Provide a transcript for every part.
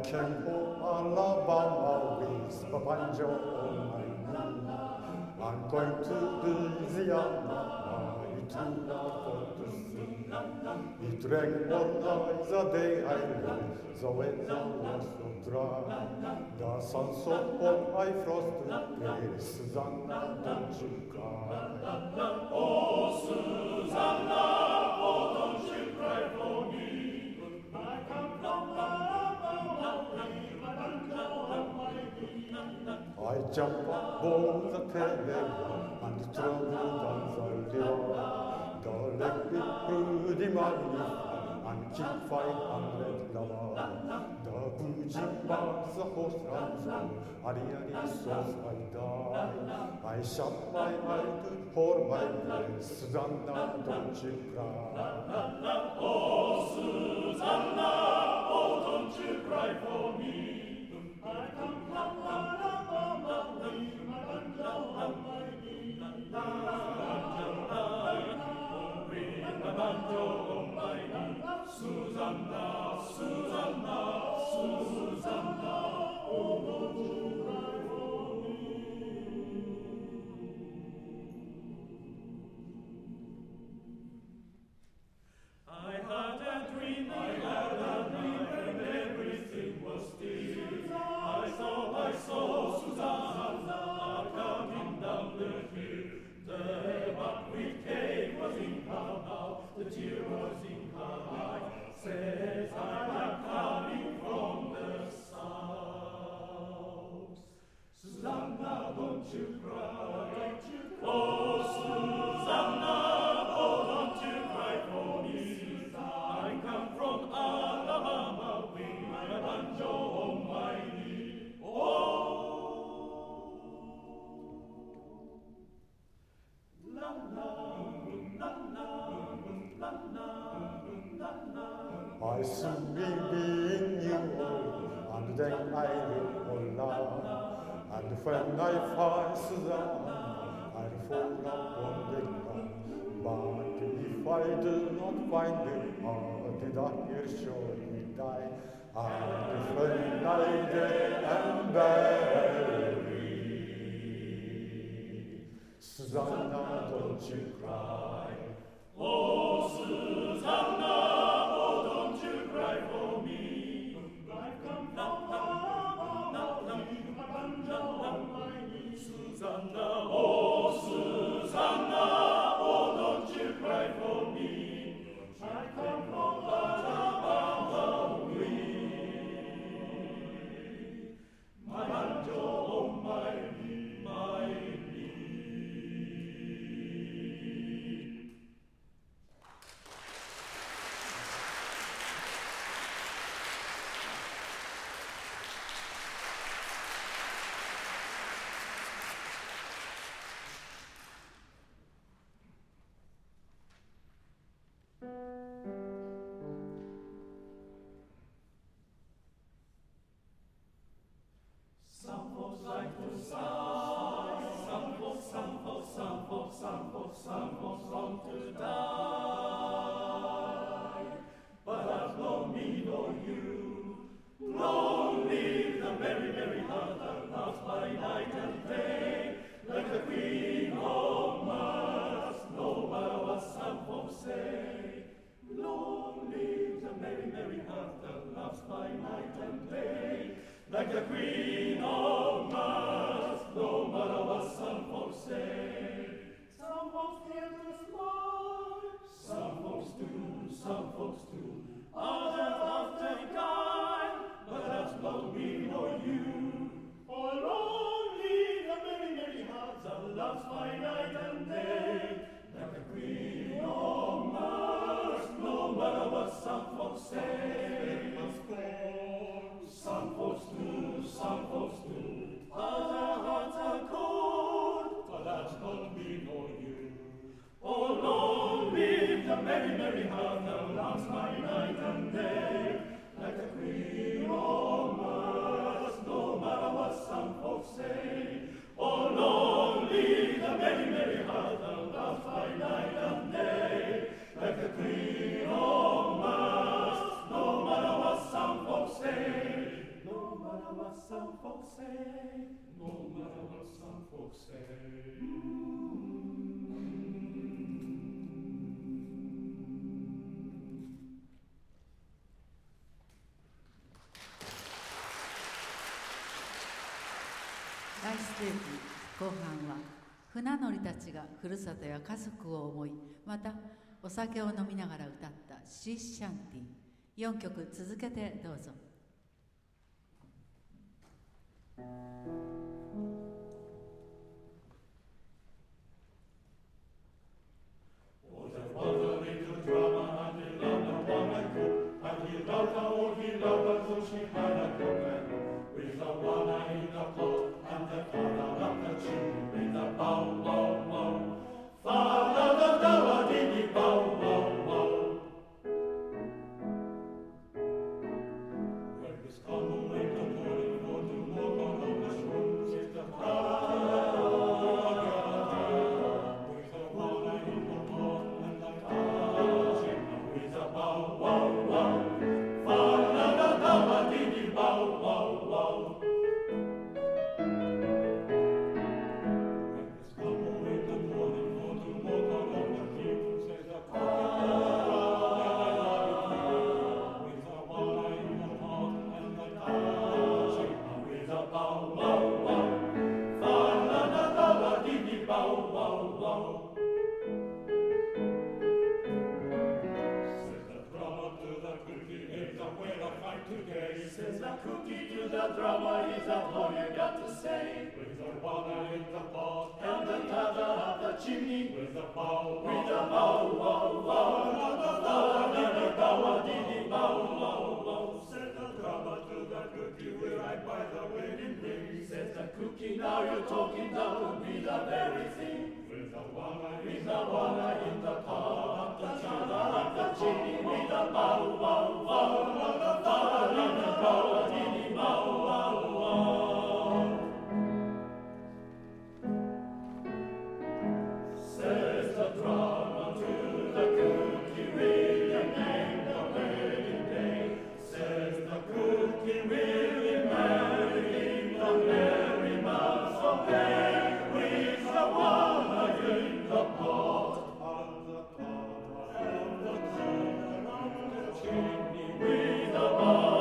came home Alabama with a banjo on my knee. I'm going to Louisiana, my true love for to see. It rained all night the day I left, the weather was so dry. The sun so hot I froze to death. Susanna, don't you cry. Oh, Susanna, oh, don't you cry for me. I come from Alabama, my banjo on my knee. I jumped aboard the telegram and traveled on the river. Directly Magnified and keep 500 lovers. The boozing box, the horse runs on, Ariane sauce I die. I shut my eye to hold my breath. Susanna, don't you cry. Oh, Susanna, oh, don't you cry for me. I come from Alabama, my banjo on my knee. Banjo on my knee. Susanna, Susanna, Susanna, oh, don't you cry for me. I had a dream, and everything was still. I saw Susanna coming down the hill. The buckwheat cake was in her mouth, the tear was in her eye. Says, I am coming from the south. Susanna, don't you cry. Oh, Susanna, oh, don't you cry for me. I come from Alabama with my banjo on my knee. Oh, la la, la la, la la, la la. I soon be in New Orleans, and then I live alone. And when I find Susanna, I'll fall upon the ground. But if I do not find her, how did I hear surely die? And when I dead and buried, Susanna, don't you cry. Oh, Susanna, oh, don't you cry for me. I come from Alabama, my banjo on my knee. Susanna, oh, Susanna, oh, don't you cry for me. I come from Alabama with my banjo on my knee, my knee. Some folks like to sigh, some folks long to die. But I've no me nor you, long live the merry, merry heart that loves by night and day, like the Queen of Mars, no matter what some folks say. Long live the merry, merry heart that loves by night and day, like the Queen of Mars, no matter what some folks say. Some folks fear to smile, some folks do, some folks do. Others after guile, but that's not me nor you. For only the merry, merry hearts that loves by night and day, like the Queen of Mars, no matter what some folks say. Some folks do, some folks do. Other hearts are cold, but that's not me nor you. Oh, long live the merry, merry heart that loves by night and day, say, no matter what some folks say. 来ステージ後半は船乗りたちがふるさとや家族を思い、またお酒を飲みながら歌ったシーシャンティー4曲続けてどうぞ。 Says the cookie to the drummer, is that all you got to say? With the water in the pot and the tather of the chimney, with the bow, wow, wow, diddy bow. Says the drummer to the cookie, we're right by the wedding ring. Says the cookie, now you're talking, that would be the very thing. With the water in the pot, the tather of the chimney, with the bow, wow, says the drummer to the cookie, will you name the wedding day? Says the cookie, will you marry in the merry month of May? With the water in the pot and the tather of the chimney, with the bow.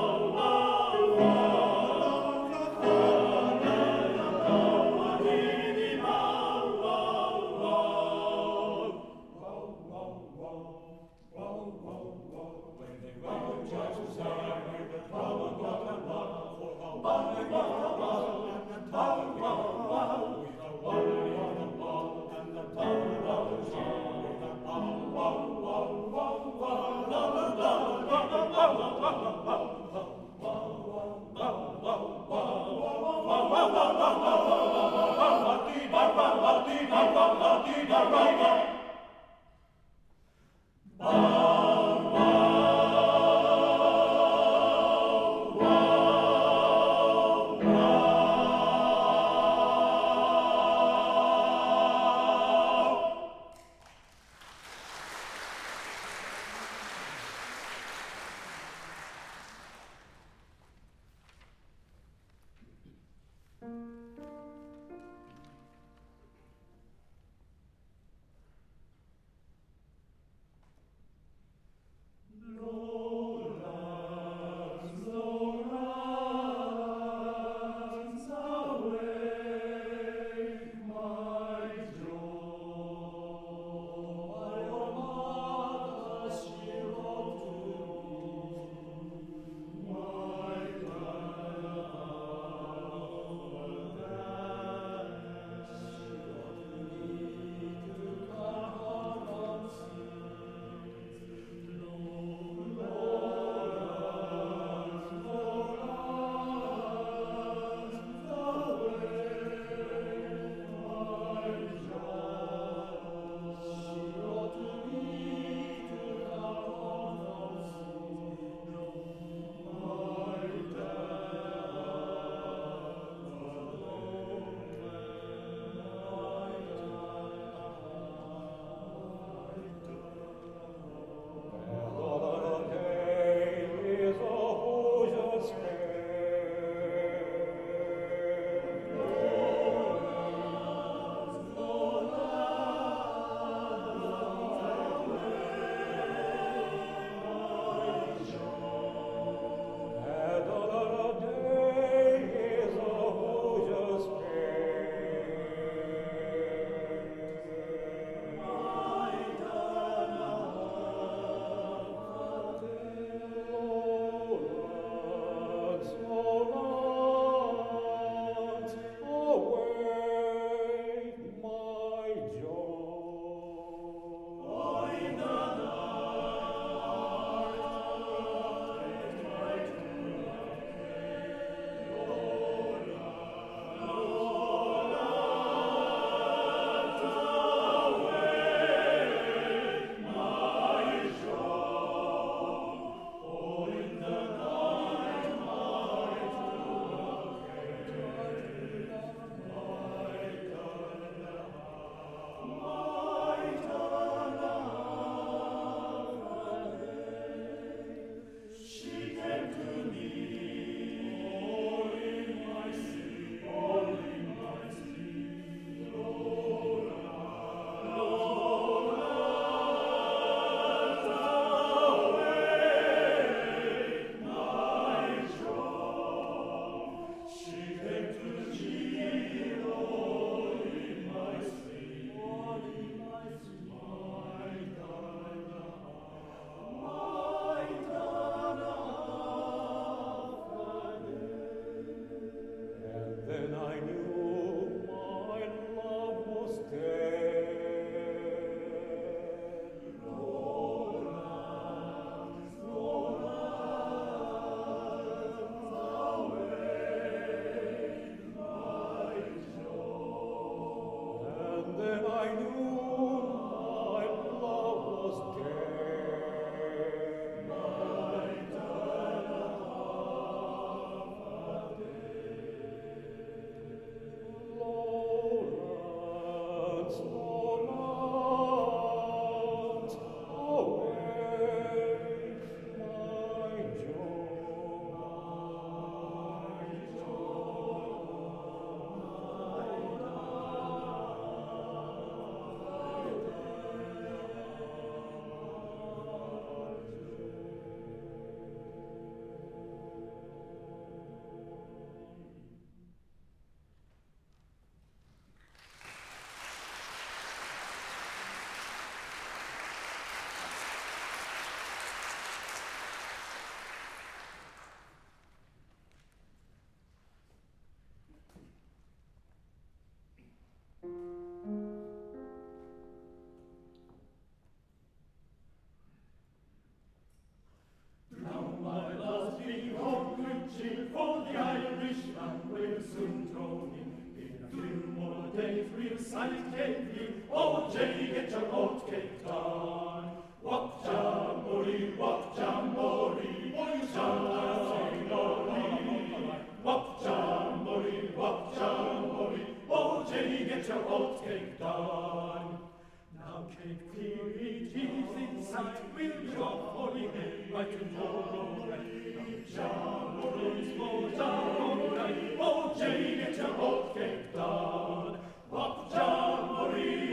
Cape Fear it is in sight, we'll drop for the head by tomorrow night. Jamboree, oh jamboree, oh Jenny, get your old Cape down. Wop jamboree,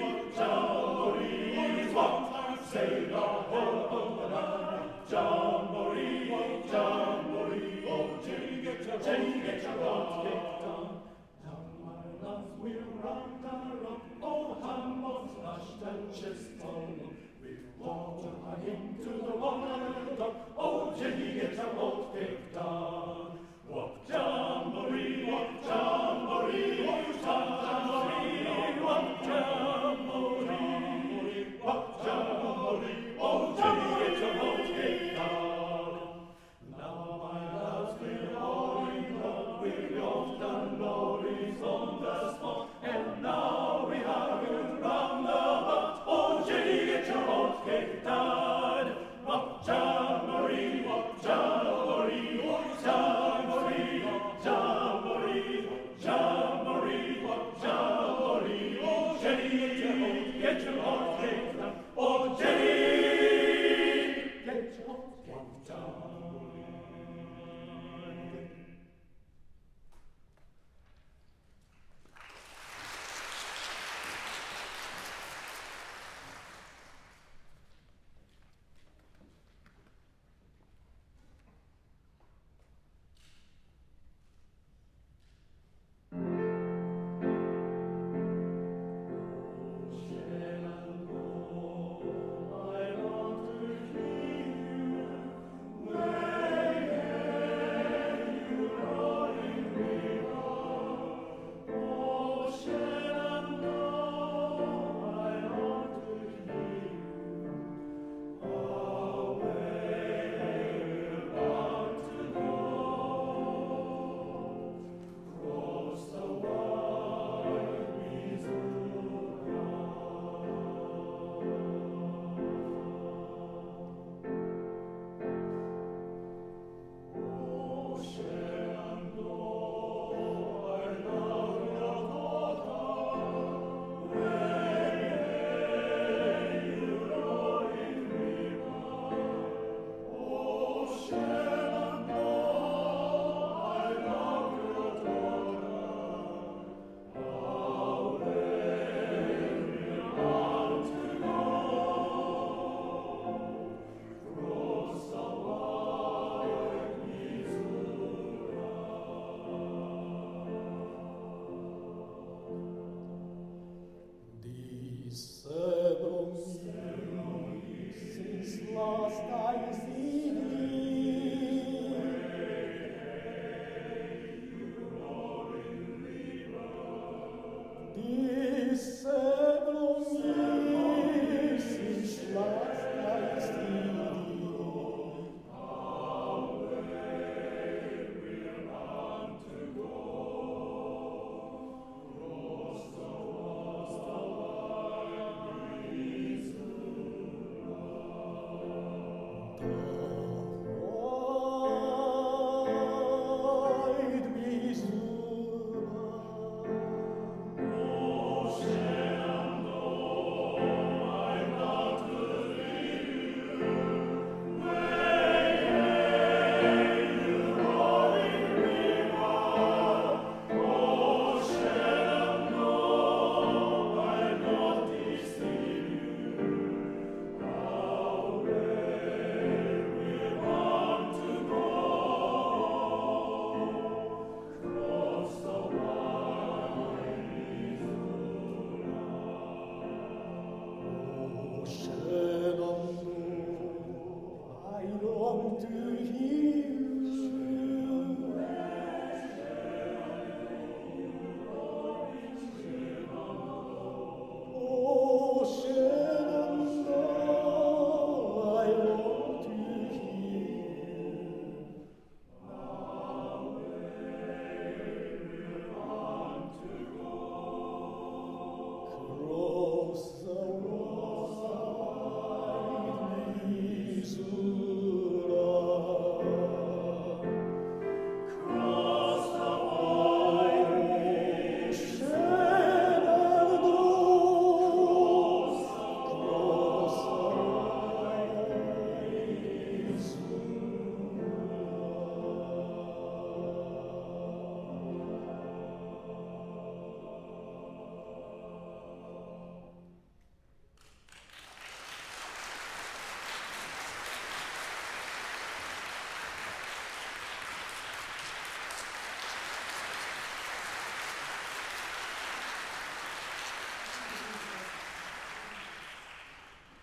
is what sail our whole night. Jamboree, oh Jenny, get your old Cape down. Down my lads we'll run, oh Hammonds flashed and chest on. With water into the water, oh Jenny, get your old Cape down. Wop jamboree.